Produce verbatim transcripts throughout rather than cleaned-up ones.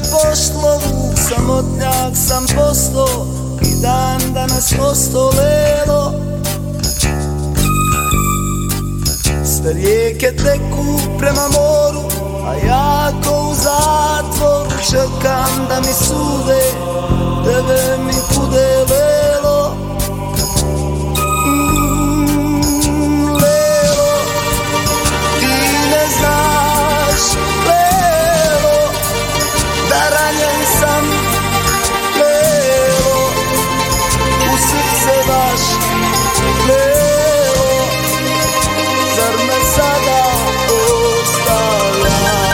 pošlo, vuk samotnjak sam posto i dan danas osto lelo. Sve rijeke teku prema moru, a ja ko u zatvoru čekam da mi sude, tebe mi kude lelo. Mm, lelo, ti ne znaš, lelo, da ranjen sam, lelo, u srce baš, lelo, zar me sada ostavljaš?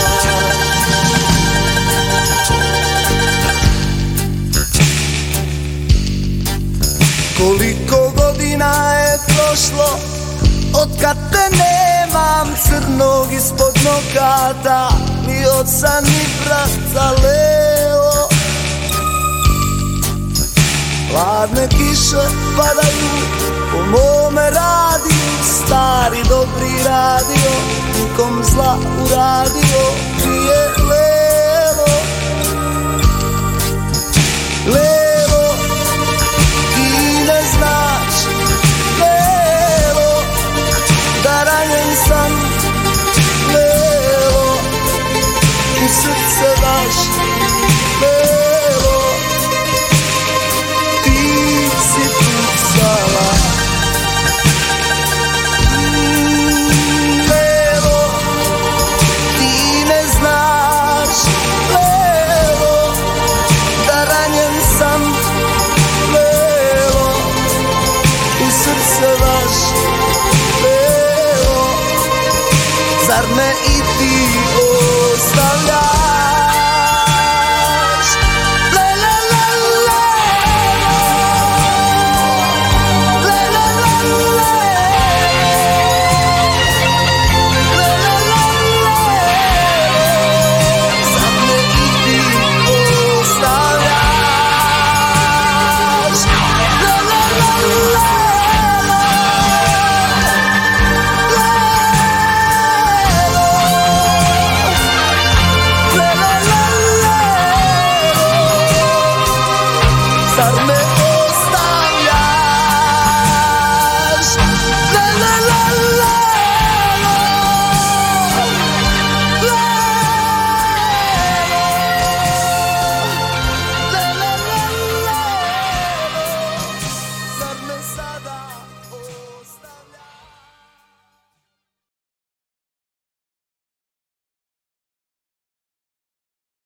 Koliko godina je prošlo otkad te nemam, crnog ispod nokata, ni oca ni brata, lelo. Hladne kiše padaju po mome radiju, stari dobri radio, nikom zla uradio nije, lelo. Lelo, ti ne znaš, lelo, da ranjen sam, lelo, u srce baš, lelo, ti si pucala. Mm, lelo, ti ne znaš, lelo, da ranjen sam, lelo, u srce baš, lelo, zar me i ti ostavljaš?